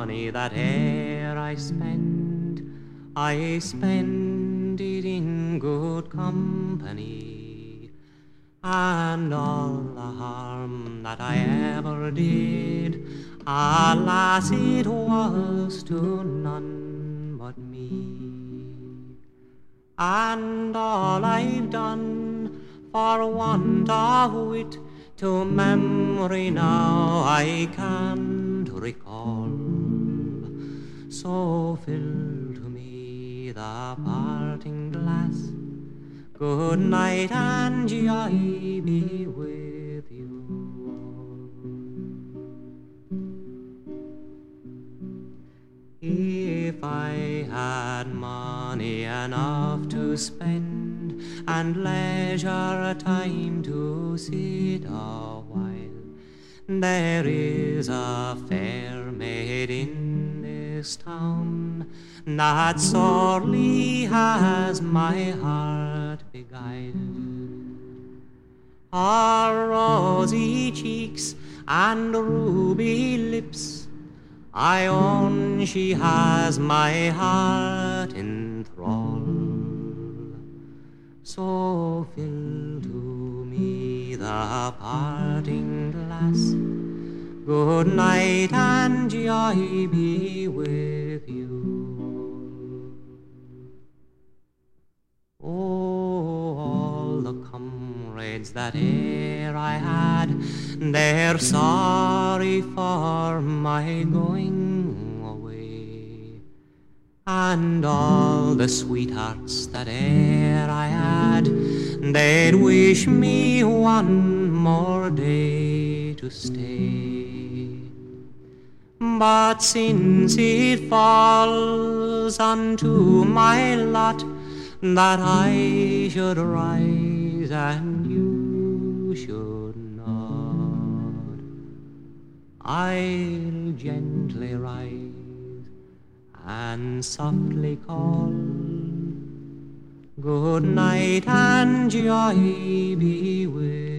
money that e'er I spend it in good company, and all the harm that I ever did, alas, it was to none but me. And all I've done for want of wit, to memory now I can't recall. So fill to me the parting glass. Good night and joy be with you. If I had money enough to spend, and leisure time to sit a while, there is a fair maid in this town that sorely has my heart beguiled. Her rosy cheeks and ruby lips, I own she has my heart in thrall. So fill to me the parting glass. Good night and joy be with you. Oh, all the comrades that e'er I had, they're sorry for my going away. And all the sweethearts that e'er I had, they'd wish me one more day to stay. But since it falls unto my lot that I should rise and you should not, I'll gently rise and softly call, good night and joy be with